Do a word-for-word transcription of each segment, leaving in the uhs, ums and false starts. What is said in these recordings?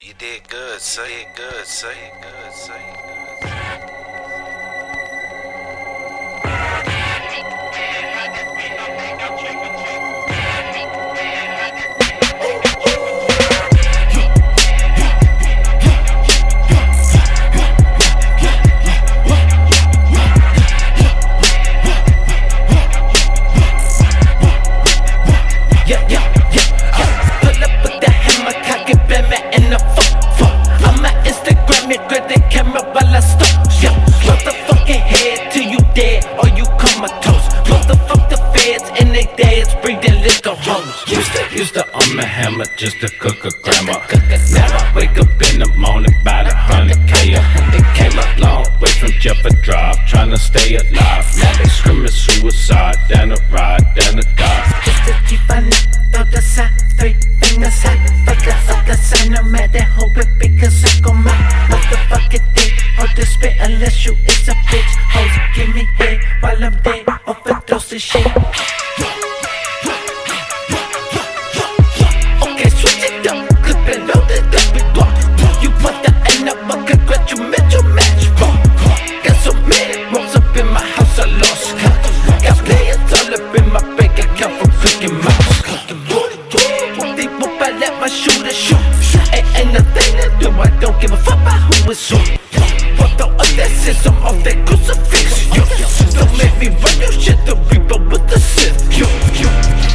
You did good, say it good, say it good, say it good. Used to own a hammer just to cook a grandma. Now I wake up in the morning by the hundred K. It came a long way from Jefford Drive, trying to stay alive. Now they screaming suicide, down the ride, down the God. Just to keep on throw the sign, three fingers high. Fuck the fuck the sign, no matter who it be, cause I go my motherfucking dick. Hold the spit unless you is a bitch. Hoes give me head while I'm dead, overdose of shit. Shoot a shoot, ain't, ain't nothing to do. I don't give a fuck about who is who. But the unnecessary off that crucifix. You, don't make me run your shit to reaper with the sith. You, you.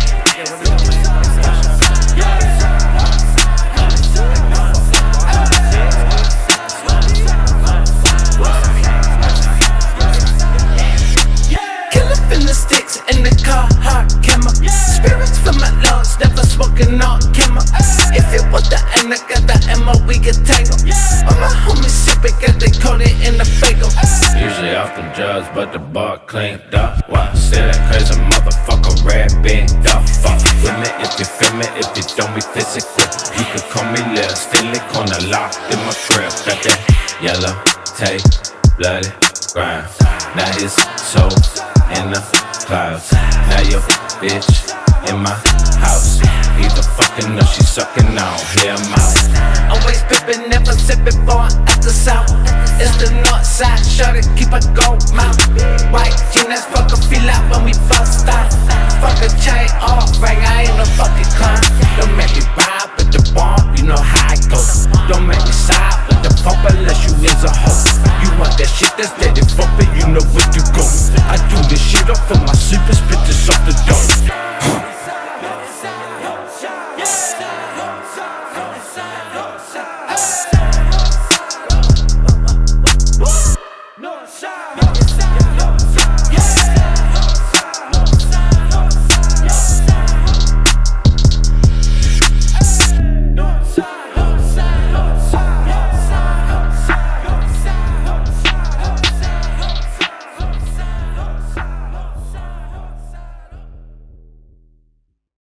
Killer in the sticks in the car, hard camera. Spirits from my lungs, never smoking on camera. If it was the end, I got the ammo, we get tangled. All my homies sick because they caught it in the bagel. Usually off them drugs, but the bar cleaned up. Why still that crazy motherfucker red band up? Fuck with me if you feel me, if you don't be physical. You can call me Lil, still it corner locked in my crib. Got that yellow tape, bloody grind. Now his soul in the clouds. Now your bitch in my house. Either fucking or she sucking, I don't hear him out. Always pippin', never sippin', born at the south. It's the north side, sure to keep a gold mouth. White jeans, fuck a feel out when we bust out. Fuck a chain off, ring, I ain't no fucking clown. Don't make me ride with the bomb, you know how it goes.